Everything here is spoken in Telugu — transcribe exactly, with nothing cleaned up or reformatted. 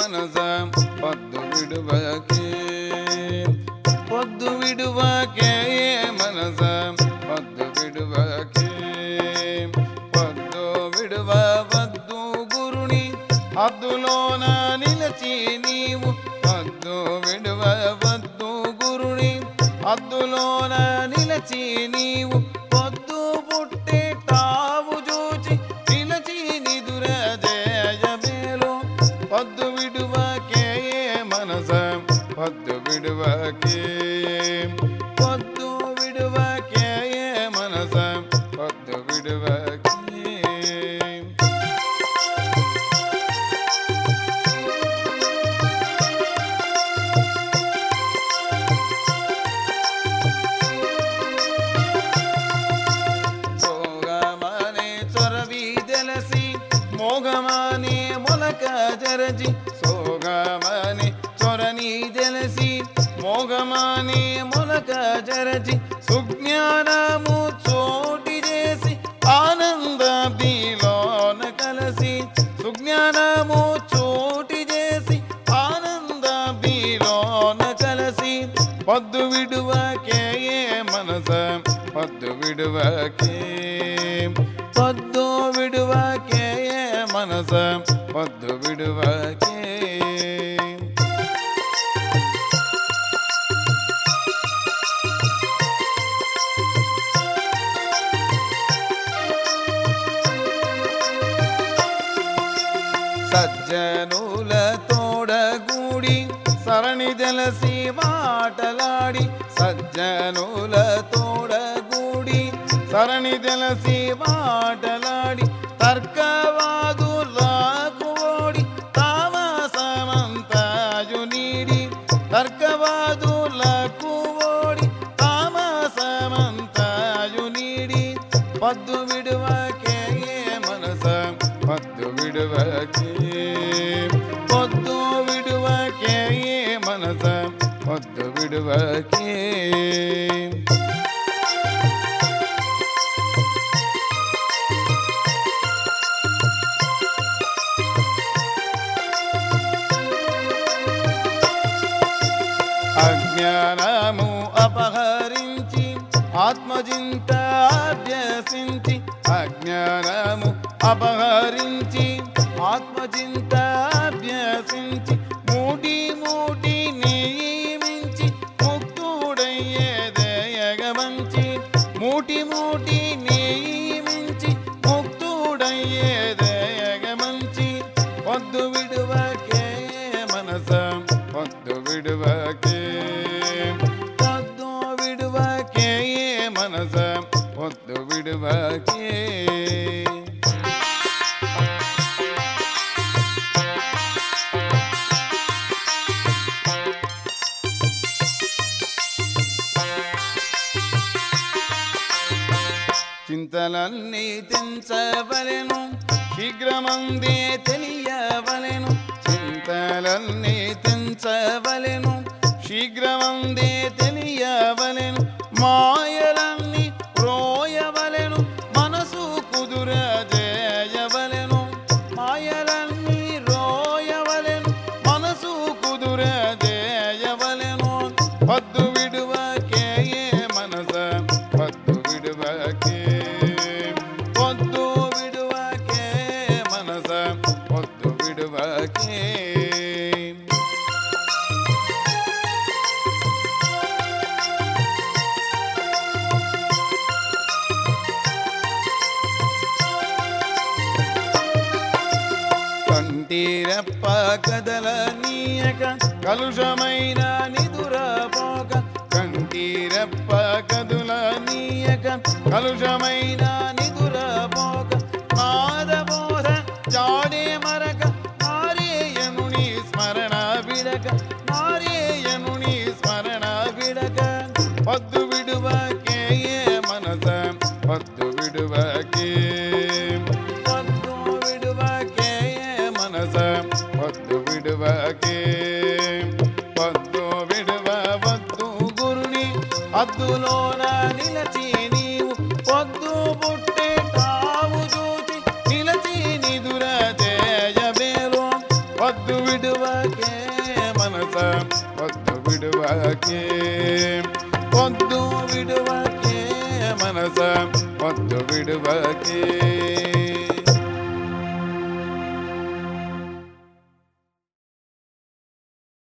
మనస పొద్దు విడువకే పొద్దు విడువకే మనస పొద్దు విడువకే పొద్దు విడువవద్దు గురుని హద్దులోన నిలచి నీవు పొద్దు విడువవద్దు గురుని హద్దులోన నిలచి నీవు పొద్దు పుట్టే తావు చూచి నిలచి నిదుర జయమేలు పొద్దు విడువకే మనస పొద్దు విడువకే పొద్దు విడువకే మనస పొద్దు విడువకే మోగమానే మొలక జరజి సోగమానే చొరని జలసి మోగమానే మొలక జరజి సుజ్ఞానము చోటి చేసి ఆనందీలోన కలసి సుజ్ఞానము చోటి చేసి ఆనందీలోన కలసి పొద్దు విడువకే మనస పొద్దు విడువకే పొద్దు విడువకే మనస పొద్దు విడువకే సజ్జనుల తోడగూడి సరణి జలసి మాటలాడి సజ్జనుల తోడగూడి సరణి జలసి మాటలాడి తర్కవాదులకు ఓడి తామసమంతయు నీడి తర్కవాదులకు ఓడి తామసమంతయు నీడి పొద్దు విడువకే మనస పొద్దు విడువకే పొద్దు విడువకే మనస పొద్దు విడువకే అజ్ఞానము అపహరించి ఆత్మచింత అభ్యసించి అజ్ఞానము అపహరించి ఆత్మచింత అభ్యసించి మూటి మూటి నియమించి ముక్తుడయ్యేదయగమంచి మూటి మూటి నియమించి ముక్తుడయ్యేదయగమంచి పొద్దు విడువకే మనస పొద్దు విడువకే పొద్దు విడువకే మనస పొద్దు విడువకే చింతలన్నీ తెంచవలెను శీఘ్రమందే తెలియవలెను చింతలన్నీ తెంచవలెను శీఘ్రమందే తెలియవలెను మాయలన్నీ రోయవలెను మనసు కుదుర జయవలెను మాయలన్నీ రోయవలెను మనసు కుదుర జయవలెను పొద్దు విడువకే మనస పొద్దు విడువకే పొద్దు విడువకే మనస పొద్దు విడువకే కంటిరెప్ప కదలనీయక కలుషమైన నిదురపోక కంటిరెప్ప కదులనీయక కలుషమైన నిదురపోక నాదబోధ జాడే మరక నారేయనుని స్మరణ విడక నారేయనుని స్మరణ విడక పొద్దు విడువకే మనస పొద్దు విడువకే పొద్దు విడువకే మనస పొద్దు విడువకే పొద్దు విడువవద్దు గురుని హద్దులోన నిలచి నీవు పొద్దు పుట్టే తావు చూచి నిలచి నిదుర జయమేలు పొద్దు విడువ విడువకే మనస పొద్దు విడువకే పొద్దు విడువకే మనస పొద్దు విడువకే